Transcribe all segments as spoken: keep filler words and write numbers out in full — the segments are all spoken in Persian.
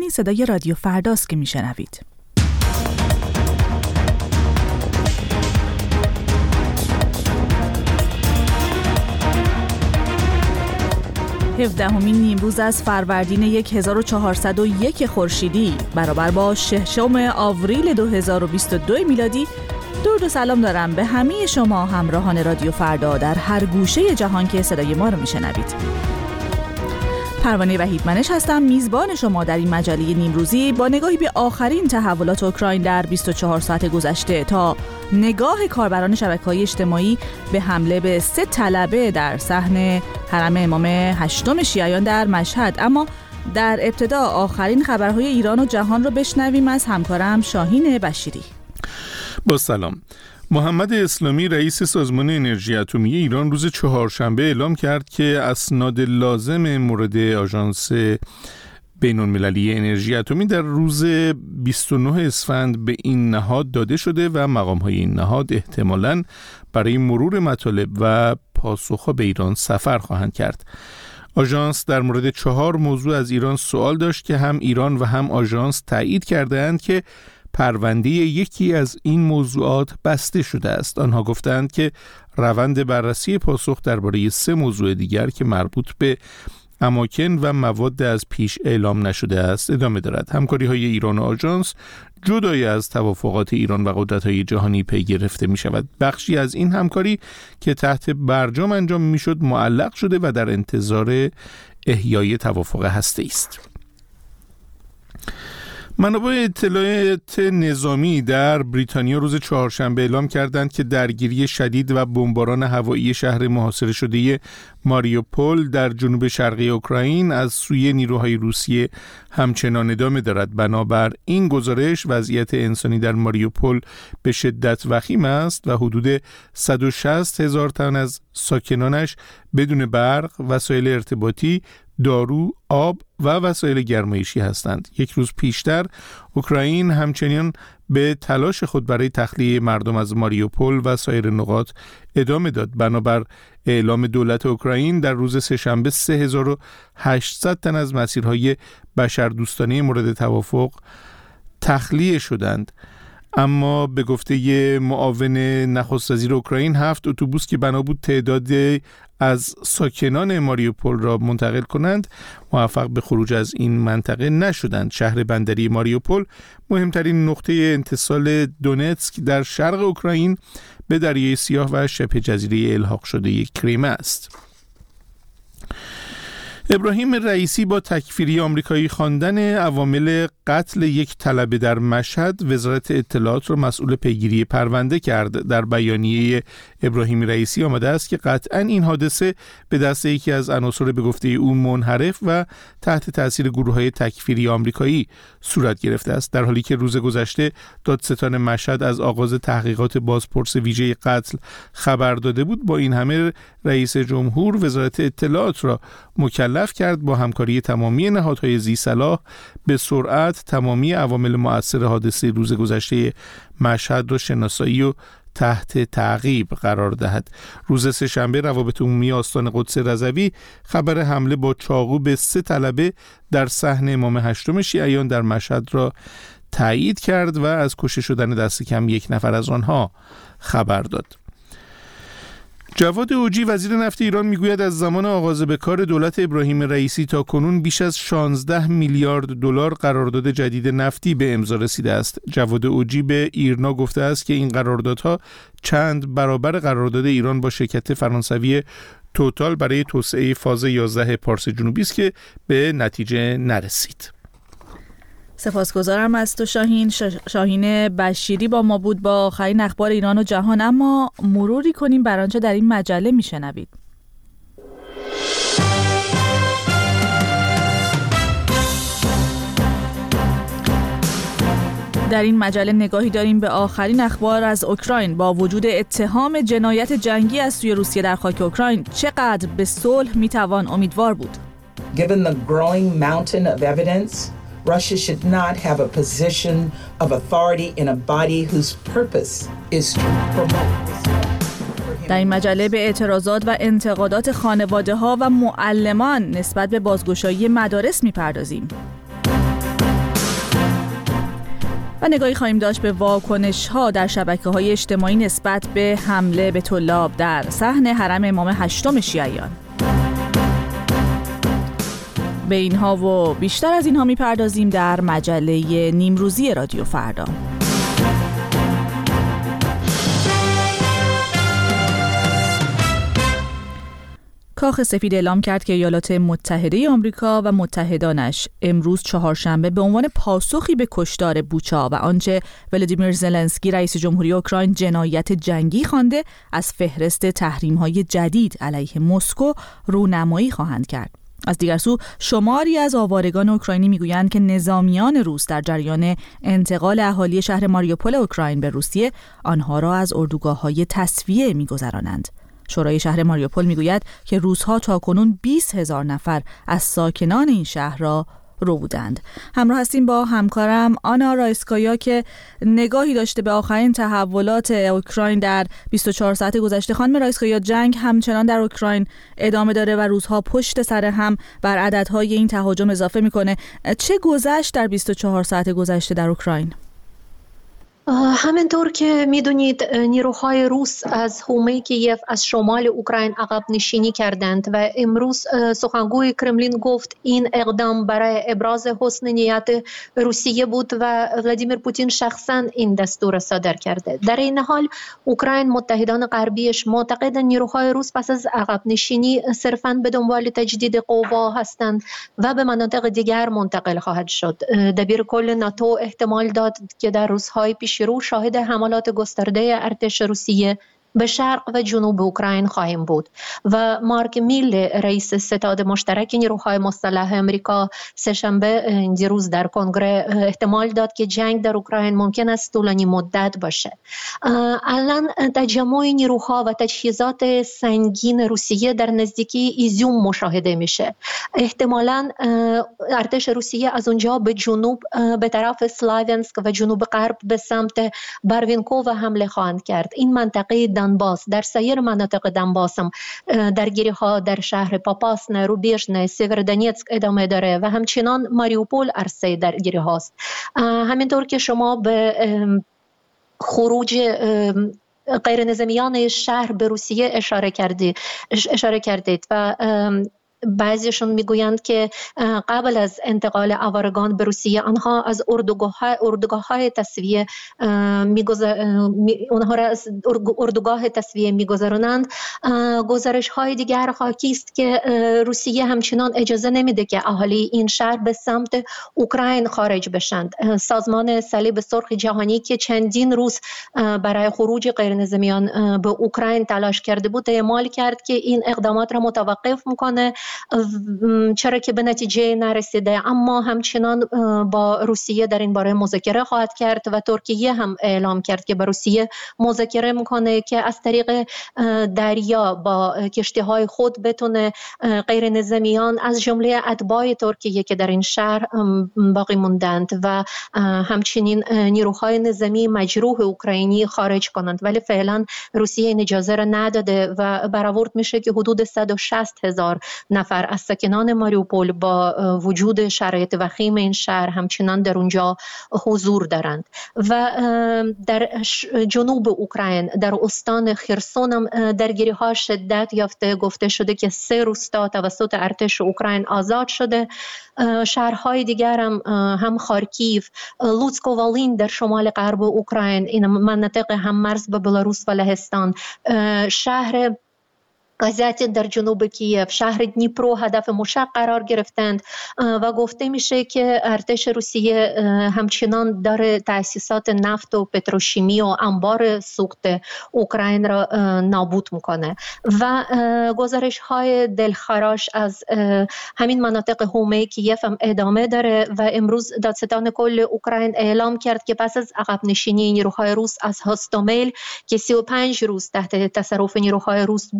این صدای رادیو فرداست که میشنوید. هفدهمین نیمروز از فروردین هزار و چهارصد و یک خورشیدی برابر با ششم آوریل دو هزار و بیست و دو میلادی. درود و سلام دارم به همه شما همراهان رادیو فردا در هر گوشه جهان که صدای ما رو میشنوید. پروانه وحیدمنش هستم، میزبان شما در این مجله نیمروزی با نگاهی به آخرین تحولات اوکراین در بیست و چهار ساعت گذشته تا نگاه کاربران شبکه‌های اجتماعی به حمله به سه طلبه در صحن حرم امام هشتم شیعیان در مشهد. اما در ابتدا آخرین خبرهای ایران و جهان رو بشنویم از همکارم شاهین بشیری. با سلام. محمد اسلامی رئیس سازمان انرژی اتمی ایران روز چهارشنبه اعلام کرد که اسناد لازم مورد آژانس بین‌المللی انرژی اتمی در روز بیست و نه اسفند به این نهاد داده شده و مقام‌های این نهاد احتمالاً برای مرور مطالب و پاسخ‌ها به ایران سفر خواهند کرد. آژانس در مورد چهار موضوع از ایران سوال داشت که هم ایران و هم آژانس تایید کرده‌اند که پرونده یکی از این موضوعات بسته شده است. آنها گفتند که روند بررسی پاسخ درباره سه موضوع دیگر که مربوط به اماکن و مواد از پیش اعلام نشده است ادامه دارد. همکاری های ایران و آژانس جدای از توافقات ایران و قدرت‌های جهانی پی گرفته می شود. بخشی از این همکاری که تحت برجام انجام می شد معلق شده و در انتظار احیای توافق هسته‌ای است. منابع اطلاعات نظامی در بریتانیا روز چهارشنبه اعلام کردند که درگیری شدید و بمباران هوایی شهر محاصره شده ماریوپول در جنوب شرقی اوکراین از سوی نیروهای روسیه همچنان ادامه دارد. بنابر این گزارش وضعیت انسانی در ماریوپول به شدت وخیم است و حدود صد و شصت هزار تن از ساکنانش بدون برق، وسایل ارتباطی، دارو، آب و وسایل گرمایشی هستند. یک روز پیشتر اوکراین همچنین به تلاش خود برای تخلیه مردم از ماریوپول و سایر نقاط ادامه داد. بنابر اعلام دولت اوکراین در روز سه‌شنبه سه هزار و هشتصد تن از مسیرهای بشردوستانه مورد توافق تخلیه شدند. اما به گفته معاون نخست وزیر اوکراین هفت اتوبوس که بنا بود تعداد از ساکنان ماریوپول را منتقل کنند موفق به خروج از این منطقه نشدند. شهر بندری ماریوپول مهمترین نقطه انتصال دونتسک در شرق اوکراین به دریای سیاه و شبه جزیره الحاق شده کریمه است. ابراهیم رئیسی با تکفیری آمریکایی خواندن عوامل قتل یک طلبه در مشهد وزارت اطلاعات را مسئول پیگیری پرونده کرد. در بیانیه ابراهیم رئیسی آمده است که قطعاً این حادثه به دست یکی از عناصر به گفته او منحرف و تحت تاثیر گروه‌های تکفیری آمریکایی صورت گرفته است، در حالی که روز گذشته دادستان مشهد از آغاز تحقیقات بازپرس ویژه قتل خبر داده بود. با این همه رئیس جمهور وزارت اطلاعات را مکلف کرد با همکاری تمامی نهادهای ذی صلاح به سرعت تمامی عوامل مؤثر حادثه روز گذشته مشهد را شناسایی و تحت تعقیب قرار دهد. روز سه‌شنبه روابط عمومی آستان قدس رضوی خبر حمله با چاقو به سه طلبه در صحن امام هشتم شیعیان در مشهد را تایید کرد و از کشته شدن دست کم یک نفر از آنها خبر داد. جواد اوجی وزیر نفت ایران میگوید از زمان آغاز به کار دولت ابراهیم رئیسی تا کنون بیش از شانزده میلیارد دلار قرارداد جدید نفتی به امضا رسیده است. جواد اوجی به ایرنا گفته است که این قراردادها چند برابر قرارداد ایران با شرکت فرانسوی توتال برای توسعه فاز یازده پارس جنوبی است که به نتیجه نرسید. سپاسگزارم از تو شاهین. شاهین بشیری با ما بود با آخرین اخبار ایران و جهان. اما مروری کنیم بر آنچه در این مجله میشنوید. در این مجله نگاهی داریم به آخرین اخبار از اوکراین. با وجود اتهام جنایت جنگی از سوی روسیه در خاک اوکراین، چقدر به صلح میتوان امیدوار بود؟ Given the growing mountain of evidence, Russia should not have a position of authority in a body whose purpose is to promote. در این مجله به اعتراضات و انتقادات خانواده‌ها و معلمان نسبت به بازگشایی مدارس می‌پردازیم. و نگاهی خواهیم داشت به واکنش‌ها در شبکه‌های اجتماعی نسبت به حمله به طلاب در صحن حرم امام هشتم شیعیان. به اینها و بیشتر از اینها می‌پردازیم در مجله نیمروزی رادیو فردا. کاخ سفید اعلام کرد که ایالات متحده آمریکا و متحدانش امروز چهارشنبه به عنوان پاسخی به کشتار بوچا و آنچه ولادیمیر زلنسکی رئیس جمهوری اوکراین جنایت جنگی خوانده از فهرست تحریم‌های جدید علیه مسکو رونمایی خواهند کرد. از دیگر سو شماری از آوارگان اوکراینی میگویند که نظامیان روس در جریان انتقال اهالی شهر ماریوپول اوکراین به روسیه آنها را از اردوگاه‌های تسویه می‌گذرانند. شورای شهر ماریوپول میگوید که روس‌ها تاکنون بیست هزار نفر از ساکنان این شهر را رو بودند. همراه هستیم با همکارم آنا رایسکایا که نگاهی داشته به آخرین تحولات اوکراین در بیست و چهار ساعت گذشته. خانم رایسکایا، جنگ همچنان در اوکراین ادامه داره و روزها پشت سر هم بر عددهای این تهاجم اضافه میکنه. چه گذشت در بیست و چهار ساعت گذشته در اوکراین؟ همینطور که میدونید نیروهای روس از حومه کیف از شمال اوکراین عقب نشینی کردند و امروز سخنگوی کرملین گفت این اقدام برای ابراز حسن نیت روسیه بود و ولادیمیر پوتین شخصا این دستور صادر کرده. در این حال اوکراین متحدان غربیش معتقد نیروهای روس پس از عقب نشینی صرفاً به دنبال تجدید قوا هستند و به مناطق دیگر منتقل خواهد شد. دبیرکل ناتو احتمال داد که در روزهای پیش رو شاهد حملات گسترده ارتش روسیه به شرق و جنوب اوکراین خواهیم بود و مارک میل رئیس ستاد مشترک نیروهای مسلح امریکا سه‌شنبه دیروز در کنگره احتمال داد که جنگ در اوکراین ممکن است طولانی مدت باشه. الان تجمع نیروها و تجهیزات سنگین روسیه در نزدیکی ایزیوم مشاهده میشه. احتمالاً ارتش روسیه از اونجا به جنوب به طرف سلاوینسک و جنوب غرب به سمت باروینکوو حمله خواهند کرد. این منطقه دنباس در سایر مناطق دنباس هم درگیری‌ها در شهر پاپاسن، روبیژن، سیورودونیتسک ادامه داره و همچنان ماریوپول عرصه درگیری هاست. همینطور که شما به خروج غیر نظامیان شهر به روسیه اشاره کردید اشاره کردید و بعضیشون میگویند که قبل از انتقال آوارگان به روسیه آنها از اردوگاه اردوگاه های تسویه اونها را از اردوگاه تسویه میگذرانند. گزارش های دیگر حاکی است که روسیه همچنان اجازه نمیده که اهالی این شهر به سمت اوکراین خارج بشند. سازمان صلیب سرخ جهانی که چندین روز برای خروج غیرنظامیان به اوکراین تلاش کرده بود اعلام کرد که این اقدامات را متوقف میکنه، چرا که به نتیجه نرسیده، اما همچنان با روسیه در این باره مذاکره خواهد کرد و ترکیه هم اعلام کرد که با روسیه مذاکره میکنه که از طریق دریا با کشتی‌های خود بتونه غیر نظامیان از جمله اتباع ترکیه که در این شهر باقی موندند و همچنین نیروهای نظامی مجروح اوکراینی خارج کنند، ولی فعلا روسیه این اجازه را نداده و برآورد میشه که حدود صد و شصت هزار نفر از ساکنان ماریوپول با وجود شرایط وخیم این شهر همچنان در اونجا حضور دارند. و در جنوب اوکراین در استان خرسون هم درگیری ها شدت یافته. گفته شده که سه روستا توسط ارتش اوکراین آزاد شده. شهرهای دیگر هم هم خارکیف، لوتسک و والین در شمال غرب اوکراین، این مناطق هم مرز به بلاروس و لهستان، شهر قزاتین در جنوب کیف، شهر دنیپرو هدف مشق قرار گرفتند و گفته میشه که ارتش روسیه همچنان داره تأسیسات نفت و پتروشیمی و انبار سوخت اوکراین را نابود میکنه. و گزارش های دلخراش از همین مناطق حومه کیف هم ادامه داره و امروز دادستان کل اوکراین اعلام کرد که پس از عقب نشینی نیروهای روس از هاستومیل که سی و پنج روز تحت تصرف نیروهای روس بود،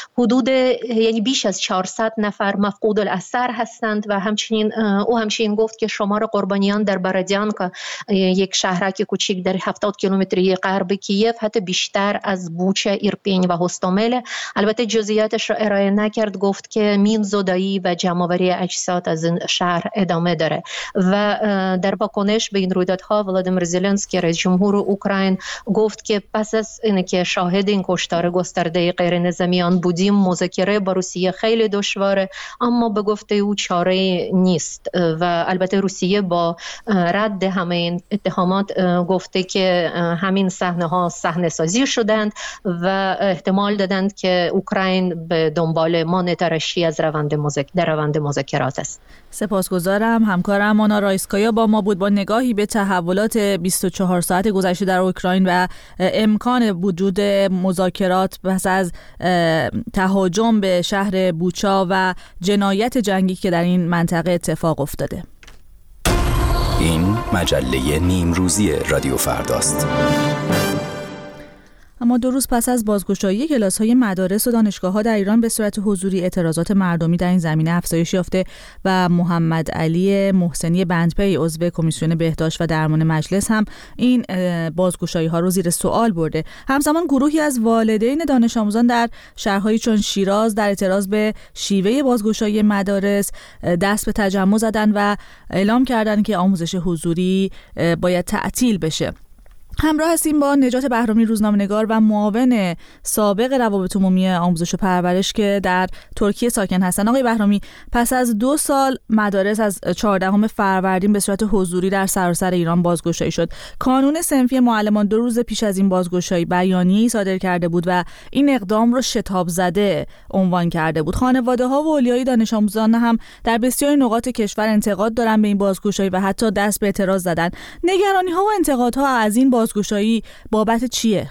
حدود یعنی بیش از چهارصد نفر مفقود الاثر هستند و همچنین او همچنین گفت که شمار قربانیان در برادیانکا یک شهرک کوچیک در هفتاد کیلومتری غرب کیف حتی بیشتر از بوچه، ایرپین و هوستومل. البته جزئیاتش را ارائه نکرد، گفت که مین زدایی و جمع‌آوری اجساد از این شهر ادامه داره. و در واکنش به این رویدادها ولادیمیر زلنسکی رئیس جمهور اوکراین گفت که پس از اینکه شاهد این کشتار گسترده غیر نظامیان بودیم، مذاکره با روسیه خیلی دشواره، اما به گفته او چاره نیست. و البته روسیه با رد همه این اتهامات گفته که همین صحنه‌ها صحنه سازی شدند و احتمال دادند که اوکراین به دنبال مانع‌تراشی از روند مذاکره در روند مذاکرات است. سپاسگزارم. همکارم مانا رایسکایا با ما بود با نگاهی به تحولات بیست و چهار ساعت گذشته در اوکراین و امکان وجود مذاکرات پس از تهاجم به شهر بوچا و جنایت جنگی که در این منطقه اتفاق افتاده. این مجله نیمروزی رادیو فرداست. اما دو روز پس از بازگشایی کلاس‌های مدارس و دانشگاه‌ها در ایران به صورت حضوری، اعتراضات مردمی در این زمینه افزایش یافته و محمد علی محسنی بندپی عضو کمیسیون بهداشت و درمان مجلس هم این بازگشایی‌ها رو زیر سوال برده. همزمان گروهی از والدین دانش آموزان در شهرهایی چون شیراز در اعتراض به شیوه بازگشایی مدارس دست به تجمع زدن و اعلام کردند که آموزش حضوری باید تعطیل بشه. همراه هستیم با نجات بهرامی، روزنامه‌نگار و معاون سابق روابط عمومی آموزش و پرورش که در ترکیه ساکن هستند. آقای بهرامی، پس از دو سال مدارس از چهاردهم فروردین به صورت حضوری در سراسر ایران بازگشایی شد. کانون صنفی معلمان دو روز پیش از این بازگشایی بیانیه‌ای صادر کرده بود و این اقدام رو شتاب زده عنوان کرده بود. خانواده‌ها و اولیای دانش آموزان هم در بسیاری نقاط کشور انتقاد دارن به این بازگشایی و حتی دست به اعتراض زدن. نگرانی‌ها و انتقادها از این بازگشایی بابت چیه؟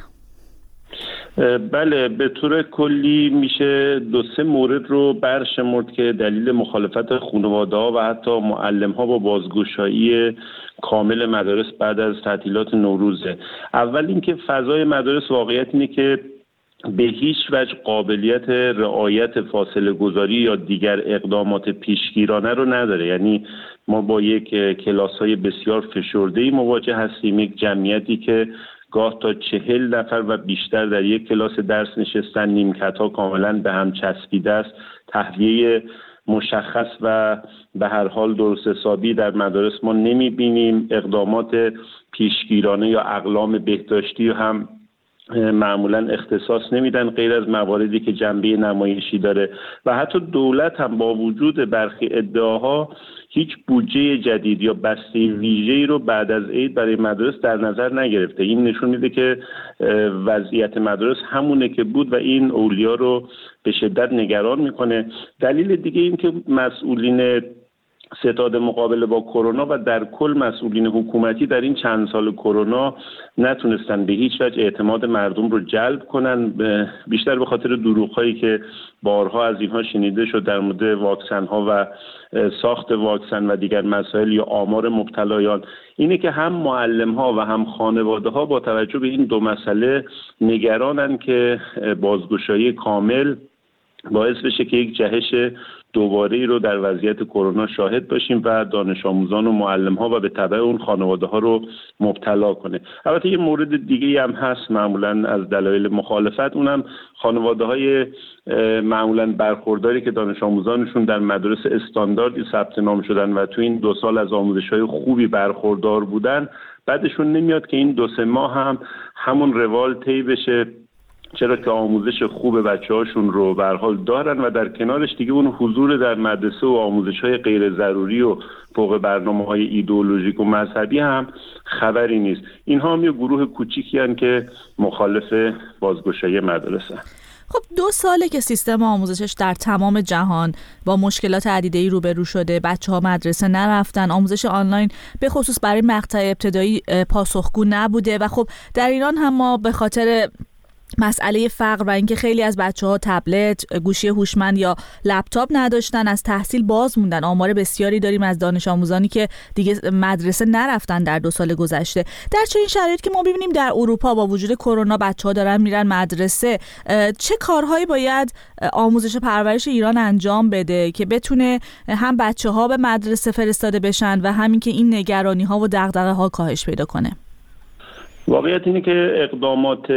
بله، به طور کلی میشه دو سه مورد رو برشمرد که دلیل مخالفت خانواده‌ها و حتی معلم‌ها با بازگشایی کامل مدارس بعد از تعطیلات نوروزه. اول اینکه فضای مدارس واقعیت اینه که به هیچ وجه قابلیت رعایت فاصله گذاری یا دیگر اقدامات پیشگیرانه رو نداره. یعنی ما با یک کلاس‌های بسیار فشرده‌ای مواجه هستیم، یک جمعیتی که گاه تا چهل نفر و بیشتر در یک کلاس درس نشستن، نیمکت‌ها کاملا به هم چسبیده است، تهویه مشخص و به هر حال درست حسابی در مدارس ما نمی‌بینیم. اقدامات پیشگیرانه یا اقلام بهداشتی هم معمولا اختصاص نمیدن غیر از مواردی که جنبه نمایشی داره و حتی دولت هم با وجود برخی ادعاها هیچ بودجه جدید یا بسته ویژه‌ای رو بعد از عید برای مدارس در نظر نگرفته. این نشون میده که وضعیت مدارس همونه که بود و این اولیا رو به شدت نگران میکنه. دلیل دیگه این که مسئولین ستاد مقابله با کرونا و در کل مسئولین حکومتی در این چند سال کرونا نتونستن به هیچ وجه اعتماد مردم رو جلب کنن، بیشتر به خاطر دروغ‌هایی که بارها از اینها شنیده شد در مورد واکسن‌ها و ساخت واکسن و دیگر مسائل یا آمار مبتلایان. اینه که هم معلم‌ها و هم خانواده‌ها با توجه به این دو مسئله نگرانن که بازگشایی کامل باعث بشه که یک جهش دوباره‌ای رو در وضعیت کرونا شاهد باشیم و دانش آموزان و معلم‌ها و به تبع اون خانواده‌ها رو مبتلا کنه. البته یه مورد دیگه‌ای هم هست معمولاً از دلایل مخالفت، اونم خانواده‌های معمولاً برخورداری که دانش آموزانشون در مدارس استانداردی ثبت نام شدن و تو این دو سال از آموزش‌های خوبی برخوردار بودن، بعدشون نمیاد که این دو سه ماه هم همون روال طی بشه، چرا که آموزش خوب بچه‌هاشون رو به هر حال دارن و در کنارش دیگه اون حضور در مدرسه و آموزش‌های غیر ضروری و فوق برنامه‌های ایدئولوژیک و مذهبی هم خبری نیست. اینها هم یه گروه کوچیکی هستند که مخالف بازگشایی مدرسه. خب دو ساله که سیستم آموزشش در تمام جهان با مشکلات عدیده‌ای روبرو شده، بچه‌ها مدرسه نرفتن، آموزش آنلاین به خصوص برای مقطع ابتدایی پاسخگو نبوده و خب در ایران هم ما به خاطر مسئله فقر و اینکه خیلی از بچه‌ها تبلت، گوشی هوشمند یا لپتاپ نداشتن، از تحصیل باز موندن. آمار بسیاری داریم از دانش آموزانی که دیگه مدرسه نرفتن در دو سال گذشته. در چنین شرایطی که ما ببینیم در اروپا با وجود کرونا بچه‌ها دارن میرن مدرسه، چه کارهایی باید آموزش پرورش ایران انجام بده که بتونه هم بچه‌ها به مدرسه فرستاده بشن و همین که این نگرانی‌ها و دغدغه‌ها کاهش پیدا کنه؟ واقعیت اینه که اقدامات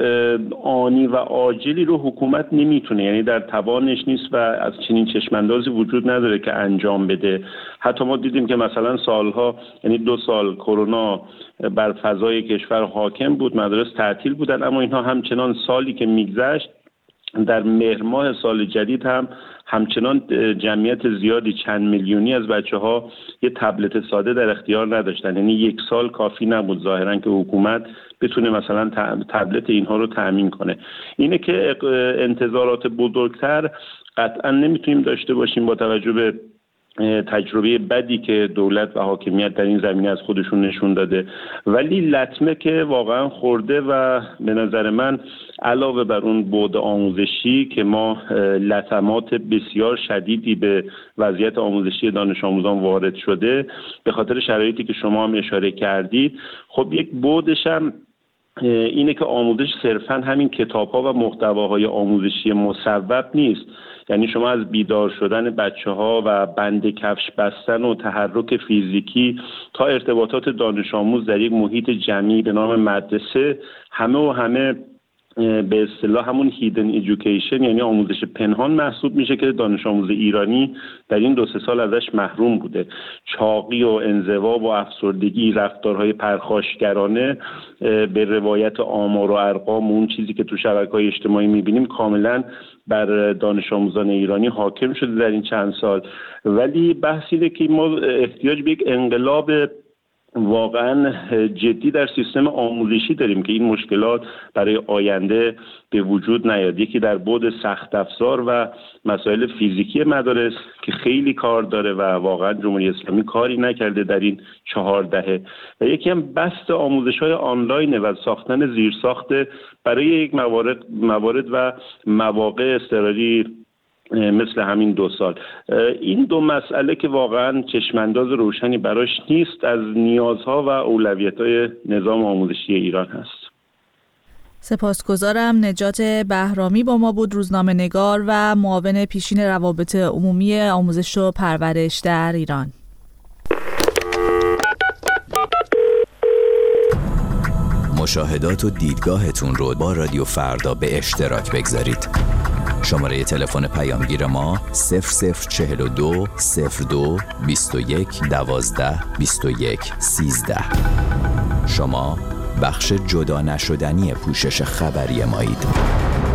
آنی و عاجلی رو حکومت نمیتونه، یعنی در توانش نیست و از چنین چشماندازی وجود نداره که انجام بده. حتی ما دیدیم که مثلا سالها، یعنی دو سال کرونا بر فضای کشور حاکم بود، مدارس تعطیل بودن، اما اینها همچنان سالی که میگذشت در مهر ماه سال جدید هم همچنان جمعیت زیادی چند میلیونی از بچه‌ها یه تبلت ساده در اختیار نداشتن. یعنی یک سال کافی نبود ظاهراً که حکومت بتونه مثلا تبلت اینها رو تأمین کنه. اینه که انتظارات بزرگتر قطعاً نمیتونیم داشته باشیم با توجه به تجربه بدی که دولت و حاکمیت در این زمینه از خودشون نشون داده، ولی لطمه که واقعا خورده و به نظر من علاوه بر اون بعد آموزشی که ما لطمات بسیار شدیدی به وضعیت آموزشی دانش آموزان وارد شده به خاطر شرایطی که شما هم اشاره کردید، خب یک بعدش هم اینه که آموزش صرفاً همین کتاب‌ها و محتواهای آموزشی مصوب نیست. یعنی شما از بیدار شدن بچه‌ها و بند کفش بستن و تحرک فیزیکی تا ارتباطات دانش آموز در یک محیط جمعی به نام مدرسه، همه و همه به اصطلاح همون هیدن ایژوکیشن، یعنی آموزش پنهان محسوب میشه که دانش آموز ایرانی در این دو سه سال ازش محروم بوده. چاقی و انزوا و افسردگی، رفتارهای پرخاشگرانه به روایت آمار و ارقام و اون چیزی که تو شبکه‌های اجتماعی میبینیم کاملا بر دانش آموزان ایرانی حاکم شده در این چند سال. ولی بحث اینه که ما احتیاج به یک انقلاب واقعا جدی در سیستم آموزشی داریم که این مشکلات برای آینده به وجود نیاد. یکی در بعد سخت افزار و مسائل فیزیکی مدارس که خیلی کار داره و واقعا جمهوری اسلامی کاری نکرده در این چهار دهه، و یکی هم بست آموزش‌های آنلاین و ساختن زیرساخت برای یک موارد موارد و مواقع اضطراری مثل همین دو سال. این دو مسئله که واقعا چشمانداز روشنی براش نیست، از نیازها و اولویت‌های نظام آموزشی ایران هست. سپاسگزارم. نجات بهرامی با ما بود، روزنامه نگار و معاون پیشین روابط عمومی آموزش و پرورش در ایران. مشاهدات و دیدگاهتون رو با رادیو فردا به اشتراک بگذارید. شماره تلفن پیامگیر ما صفر صفر چهل و دو صفر دو بیست و یک دوازده بیست و یک سیزده. شما بخش جدا نشدنی پوشش خبری مایید.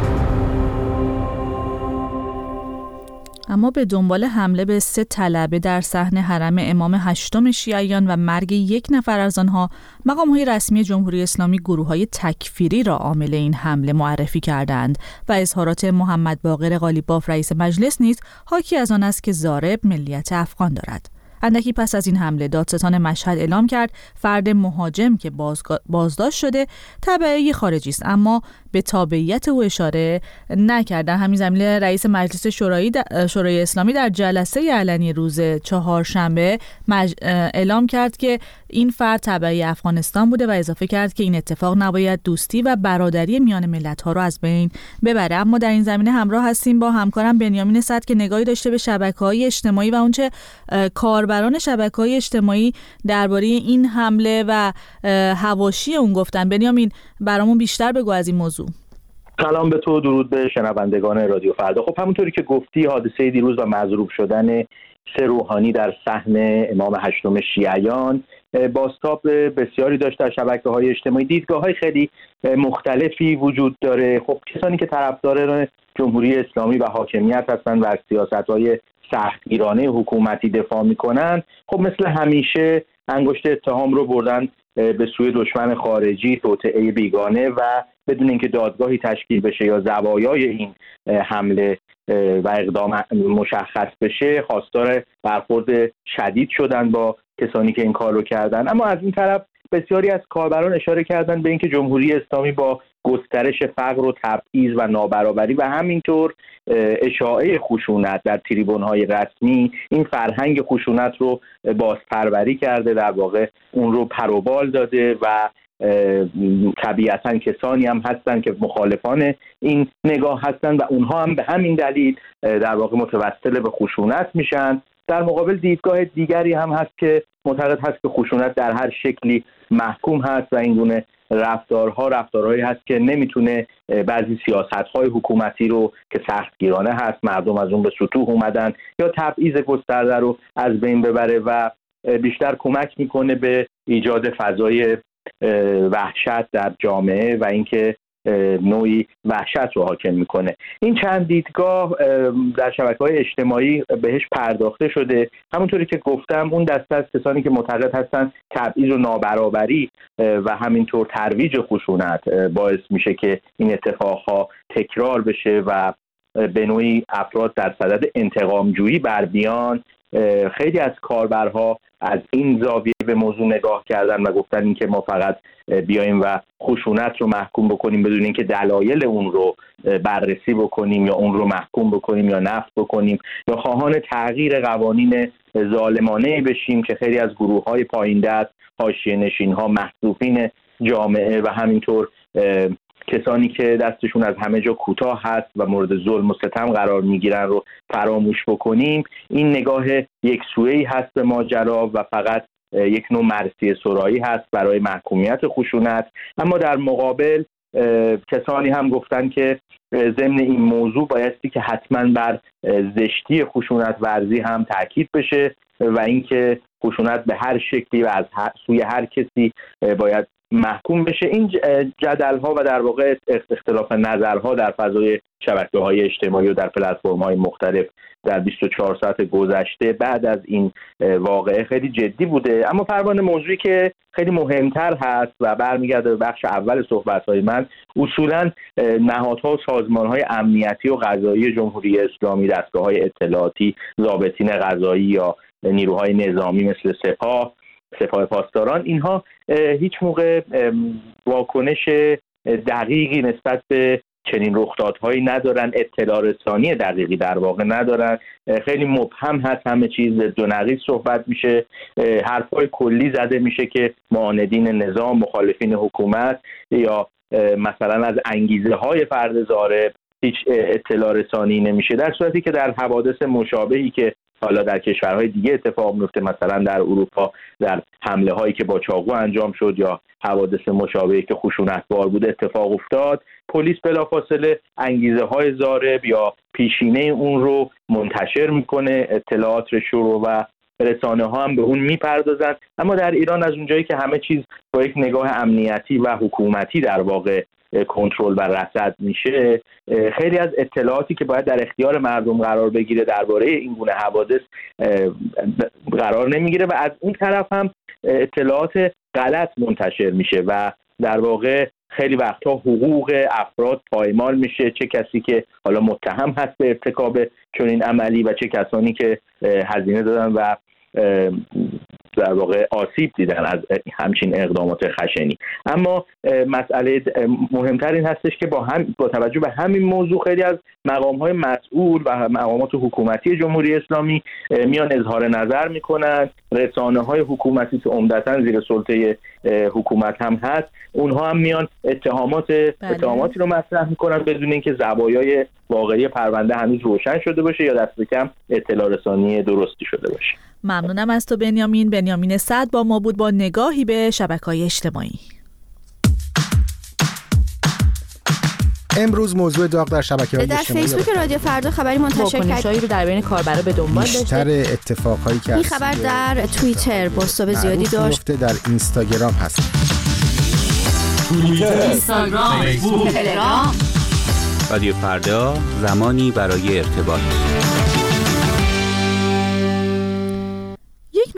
اما به دنبال حمله به سه طلبه در صحن حرم امام هشتم شیعیان و مرگ یک نفر از آنها، مقام‌های رسمی جمهوری اسلامی گروه‌های تکفیری را عامل این حمله معرفی کردند و اظهارات محمد باقر قالیباف رئیس مجلس نیز حاکی از آن است که ضارب ملیت افغان دارد. اندکی پس از این حمله دادستان مشهد اعلام کرد فرد مهاجم که بازداشت شده تبعی خارجی است، اما به تابعیت او اشاره نکرد. در همین زمینه رئیس مجلس شورای شورای اسلامی در جلسه علنی روز چهارشنبه مج... اعلام کرد که این فرد تبعی افغانستان بوده و اضافه کرد که این اتفاق نباید دوستی و برادری میان ملت‌ها را از بین ببره. اما در این زمینه همراه هستیم با همکارم بنیامین صدر که نگاهی داشته به شبکه‌های اجتماعی و اونچه کاربران شبکه‌های اجتماعی درباره این حمله و حواشی اون گفتن. بنیامین، برامون بیشتر بگو از این موضوع. سلام به تو، درود به شنوندگان رادیو فردا. خب همونطوری که گفتی، حادثه دیروز و مضروب شدن سه روحانی در صحن امام هشتم شیعیان بازتاب بسیاری داشت در شبکه‌های اجتماعی. دیدگاه‌های خیلی مختلفی وجود داره. خب کسانی که طرفدار جمهوری اسلامی و حاکمیت هستند و از سیاست‌های سختگیرانه حکومتی دفاع می‌کنند، خب مثل همیشه انگشت اتهام رو بردن به سوی دشمن خارجی، توطئه بیگانه، و بدون اینکه دادگاهی تشکیل بشه یا زوایای این حمله و اقدام مشخص بشه، خواستار برخورد شدید شدن با کسانی که این کار رو کردن. اما از این طرف بسیاری از کاربران اشاره کردن به اینکه جمهوری اسلامی با گسترش فقر و تبعیض و نابرابری و همینطور اشاعه خشونت در تریبون‌های رسمی این فرهنگ خشونت رو بازپروری کرده، در واقع اون رو پروبال داده و طبیعتاً کسانی هم هستن که مخالفان این نگاه هستن و اونها هم به همین دلیل در واقع متوسل به خشونت میشن. در مقابل دیدگاه دیگری هم هست که معتقد هست که خشونت در هر شکلی محکوم هست و این گونه رفتارها رفتارهایی هست که نمیتونه بعضی سیاست‌های حکومتی رو که سختگیرانه هست، مردم از اون به سطوح اومدن، یا تبعیض گسترده رو از بین ببره و بیشتر کمک میکنه به ایجاد فضای وحشت در جامعه و اینکه نوعی وحشت رو حاکم میکنه. این چند دیدگاه در شبکه‌های اجتماعی بهش پرداخته شده. همونطوری که گفتم اون دسته از کسانی که معتقد هستن تبعیض و نابرابری و همینطور ترویج خشونت باعث میشه که این اتفاقها تکرار بشه و به نوعی افراد در صدد انتقامجویی بر بیان، خیلی از کاربرها از این زاویه به موضوع نگاه کردن و گفتن این که ما فقط بیایم و خشونت رو محکوم بکنیم بدون اینکه دلایل اون رو بررسی بکنیم یا اون رو محکوم بکنیم یا نفی بکنیم یا خواهان تغییر قوانین ظالمانه بشیم که خیلی از گروه‌های پایین دست، حاشیه‌نشین‌ها، محذوفین جامعه و همینطور کسانی که دستشون از همه جا کوتاه هست و مورد ظلم و ستم قرار میگیرن رو فراموش بکنیم. این نگاه یک سویه‌ای هست به ماجرا و فقط یک نوع مرثیه سرایی هست برای محکومیت خشونت. اما در مقابل کسانی هم گفتن که ضمن این موضوع بایستی که حتما بر زشتی خشونت ورزی هم تاکید بشه و اینکه خشونت به هر شکلی و از سوی هر کسی باید محکوم بشه. این جدل‌ها و در واقع اختلاف نظرها در فضای شبکه‌های اجتماعی و در پلتفرم‌های مختلف در بیست و چهار ساعت گذشته بعد از این واقعه خیلی جدی بوده. اما پروانه، موضوعی که خیلی مهمتر هست و برمیگرده به بخش اول صحبت‌های من، اصولاً نهادها و سازمان‌های امنیتی و قضایی جمهوری اسلامی، دستگاه‌های اطلاعاتی، ضابطین قضایی یا نیروهای نظامی مثل سپاه سپاه پاسداران، اینها هیچ موقع واکنش دقیقی نسبت به چنین رخدادهایی ندارن، اطلاع رسانی دقیقی در واقع ندارن. خیلی مبهم هست همه چیز، دو نقیض صحبت میشه، حرفای کلی زده میشه که معاندین نظام، مخالفین حکومت یا مثلا از انگیزه های فرد ضارب هیچ اطلاع رسانی نمیشه، در صورتی که در حوادث مشابهی که حالا در کشورهای دیگه اتفاق میفته، مثلا در اروپا در حمله هایی که با چاقو انجام شد یا حوادث مشابهی که خشونتبار بود اتفاق افتاد، پلیس بلافاصله انگیزه های ضارب یا پیشینه اون رو منتشر میکنه، اطلاعات رو شروع و رسانه ها هم به اون میپردازن. اما در ایران از اونجایی که همه چیز با یک نگاه امنیتی و حکومتی در واقع کنترل و رصد میشه، خیلی از اطلاعاتی که باید در اختیار مردم قرار بگیره درباره این گونه حوادث قرار نمیگیره و از اون طرف هم اطلاعات غلط منتشر میشه و در واقع خیلی وقتها حقوق افراد پایمال میشه، چه کسی که حالا متهم هست به ارتکاب چنین عملی و چه کسانی که هزینه دادن و در واقع آسیب دیدن از همچین اقدامات خشنی. اما مسئله مهمتر این هستش که با هم با توجه به همین موضوع خیلی از مقام‌های مسئول و مقامات حکومتی جمهوری اسلامی میان اظهار نظر میکنن. رسانه‌های حکومتی که عمدتاً زیر سلطه حکومت هم هست، اونها هم میان اتهامات بله. اتهاماتی رو مطرح میکنن بدون اینکه زوایای واقعی پرونده هنوز روشن شده باشه یا دست کم اطلاع رسانی درستی شده باشه. ممنونم از تو بنیامین. بنیامین سعد با ما بود با نگاهی به شبکه‌های اجتماعی. امروز موضوع داغ در شبکه‌های در اجتماعی در فیسبوک رادیو فردا خبری منتشر کرد. واکنش‌هایی رو در بین کاربرا به دنبال داشته. بیشتر اتفاقایی که این خبر در توییتر بازتاب زیادی داشت. در اینستاگرام هست. توییتر، اینستاگرام، فیسبوک، تلگرام. رادیو فردا، زمانی برای ارتباط. یک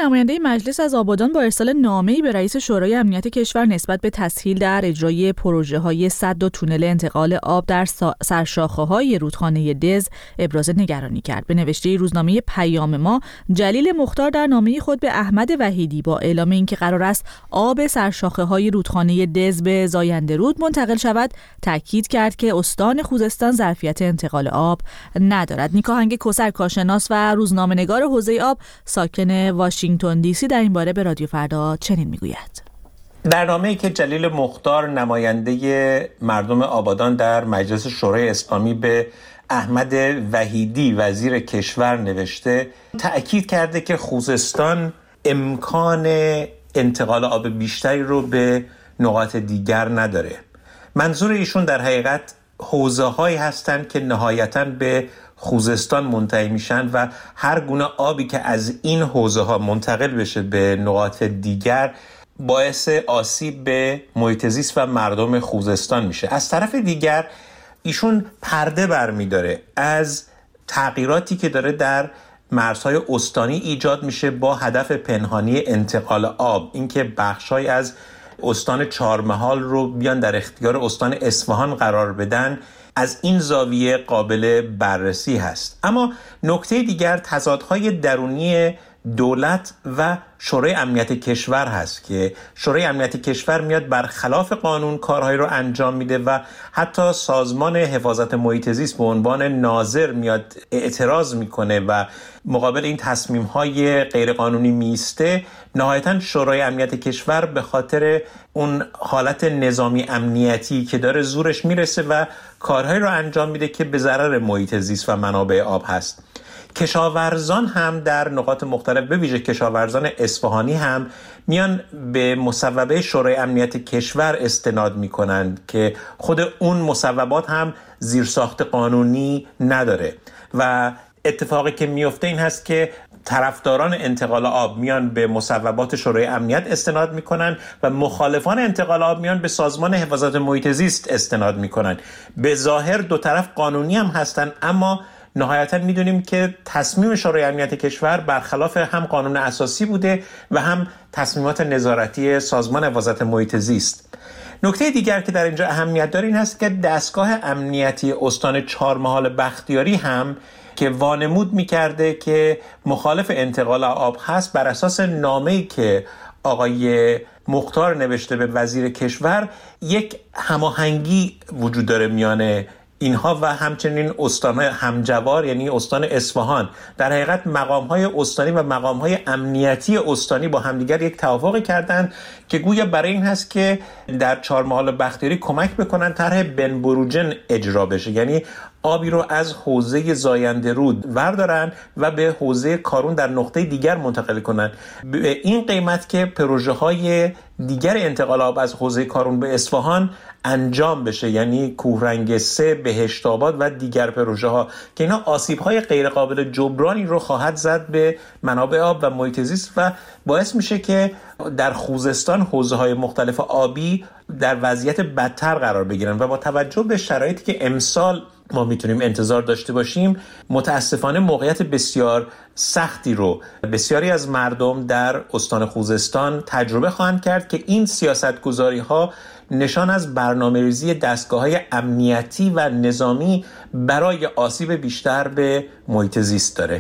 نماینده مجلس از آبادان با ارسال نامه‌ای به رئیس شورای امنیت کشور نسبت به تسهیل در اجرای پروژه‌های سد و تونل انتقال آب در سرشاخه‌های رودخانه دز ابراز نگرانی کرد. به نوشته روزنامه پیام ما، جلیل مختار در نامه خود به احمد وحیدی با اعلام اینکه قرار است آب سرشاخه‌های رودخانه دز به زاینده رود منتقل شود، تاکید کرد که استان خوزستان ظرفیت انتقال آب ندارد. نیکاهنگ کوثر، کارشناس و روزنامه‌نگار حوزه آب ساکن واشنگتن دی سی، در این باره به رادیو فردا چنین میگوید: در نامه‌ای که جلیل مختار نماینده مردم آبادان در مجلس شورای اسلامی به احمد وحیدی وزیر کشور نوشته، تأکید کرده که خوزستان امکان انتقال آب بیشتری رو به نقاط دیگر نداره. منظور ایشون در حقیقت حوزه‌هایی هستند که نهایتاً به خوزستان منتهی میشن و هر گونه آبی که از این حوزه‌ها منتقل بشه به نقاط دیگر باعث آسیب به محیط زیست و مردم خوزستان میشه. از طرف دیگر ایشون پرده برمی‌داره از تغییراتی که داره در مرزهای استانی ایجاد میشه با هدف پنهانی انتقال آب، اینکه بخشای از استان چهارمحال رو بیان در اختیار استان اصفهان قرار بدن، از این زاویه قابل بررسی هست. اما نکته دیگر تضادهای درونی دولت و شورای امنیت کشور هست که شورای امنیت کشور میاد برخلاف قانون کارهایی رو انجام میده و حتی سازمان حفاظت محیط زیست به عنوان ناظر میاد اعتراض میکنه و مقابل این تصمیم‌های غیرقانونی میسته. نهایتاً شورای امنیت کشور به خاطر اون حالت نظامی امنیتی که داره زورش میرسه و کارهایی رو انجام میده که به ضرر محیط زیست و منابع آب هست. کشاورزان هم در نقاط مختلف، به ویژه کشاورزان اصفهانی هم میان به مصوبه شورای امنیت کشور استناد میکنند که خود اون مصوبات هم زیرساخت قانونی نداره و اتفاقی که میفته این هست که طرفداران انتقال آب میان به مصوبات شورای امنیت استناد میکنن و مخالفان انتقال آب میان به سازمان حفاظت محیط زیست استناد میکنن. به ظاهر دو طرف قانونی هم هستن، اما نهایتا میدونیم که تصمیم شورای امنیت کشور برخلاف هم قانون اساسی بوده و هم تصمیمات نظارتی سازمان حفاظت محیط زیست. نکته دیگر که در اینجا اهمیت داره این هست که دستگاه امنیتی استان چهارمحال بختیاری هم که وانمود میکرده که مخالف انتقال آب هست، بر اساس نامه‌ای که آقای مختار نوشته به وزیر کشور یک هماهنگی وجود داره میان اینها و همچنین استان همجوار یعنی استان اصفهان. در حقیقت مقام‌های استانی و مقام‌های امنیتی استانی با همدیگر یک توافقی کردند که گویا برای این هست که در چهارمحال بختیاری کمک بکنن طرح بن بروجن اجرا بشه، یعنی آبی رو از حوزه زاینده رود وردارن و به حوزه کارون در نقطه دیگر منتقل کنن، به این قیمت که پروژه‌های دیگر انتقال آب از حوزه کارون به اصفهان انجام بشه، یعنی کوهرنگ سه، بهشت آباد و دیگر پروژه ها که اینا آسیب های غیر قابل جبرانی رو خواهد زد به منابع آب و محیط زیست و باعث میشه که در خوزستان حوزه های مختلف آبی در وضعیت بدتر قرار بگیرن و با توجه به شرایطی که امسال ما میتونیم انتظار داشته باشیم، متاسفانه موقعیت بسیار سختی رو بسیاری از مردم در استان خوزستان تجربه خواهند کرد که این سیاستگذاری ها نشان از برنامه‌ریزی دستگاه‌های امنیتی و نظامی برای آسیب بیشتر به محیط زیست داره.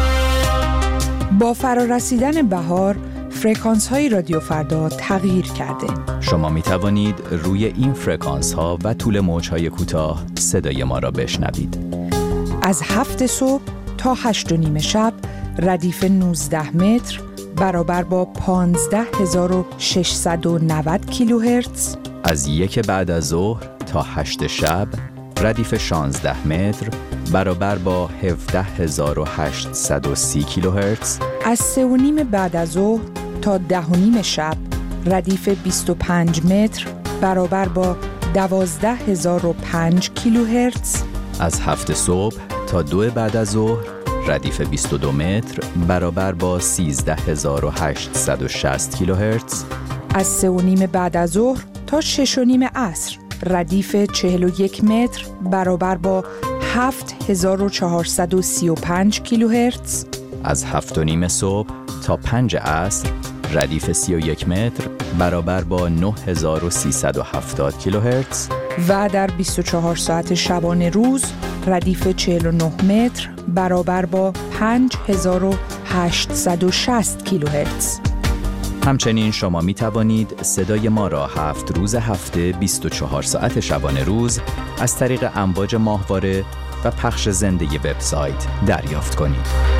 با فرارسیدن بهار، فرکانس‌های رادیو فردا تغییر کرده. شما می توانید روی این فرکانس‌ها و طول موج‌های کوتاه صدای ما را بشنوید. از هفت صبح تا هشت و نیم شب ردیف نوزده متر برابر با پانزده هزار و ششصد و نود کیلوهرتز. از یک بعد از ظهر تا هشت شب ردیف شانزده متر برابر با هفده هزار و هشتصد و سی کیلوهرتز. از سه و نیم بعد از ظهر تا ده و نیم شب ردیف بیست و پنج متر برابر با دوازده هزار و پنج کیلوهرتز. از هفت صبح تا دو بعد از ظهر ردیف بیست و دو متر برابر با سیزده هزار و هشتصد و شصت کیلوهرتز. از سه و نیم بعد از ظهر تا شش و نیم عصر ردیف چهل و یک متر برابر با هفت هزار و چهارصد و سی و پنج کیلوهرتز. از هفت و نیم صبح تا پنج عصر ردیف سی و یک متر برابر با نه هزار و سیصد و هفتاد کیلوهرتز و در بیست و چهار ساعت شبانه روز ردیف چهل و نه متر برابر با پنج هزار و هشتصد و شصت کیلوهرتز. همچنین شما می توانید صدای ما را هفت روز هفته بیست و چهار ساعت شبانه روز از طریق امواج ماهواره و پخش زنده وبسایت دریافت کنید.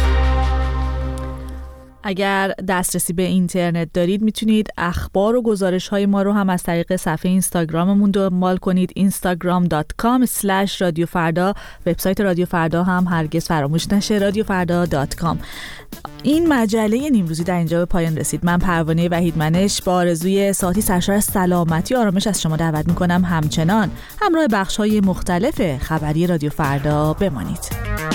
اگر دسترسی به اینترنت دارید میتونید اخبار و گزارش های ما رو هم از طریق صفحه اینستاگراممون دنبال کنید. اینستاگرام دات کام اسلش رادیو فردا. وبسایت رادیو فردا هم هرگز فراموش نشه، رادیو فردا دات کام. این مجله نیمروزی در اینجا به پایان رسید. من پروانه وحیدمنش با آرزوی ساعتی سرشار از سلامتی و آرامش از شما دعوت میکنم همچنان همراه بخش های مختلف خبری رادیو فردا بمانید.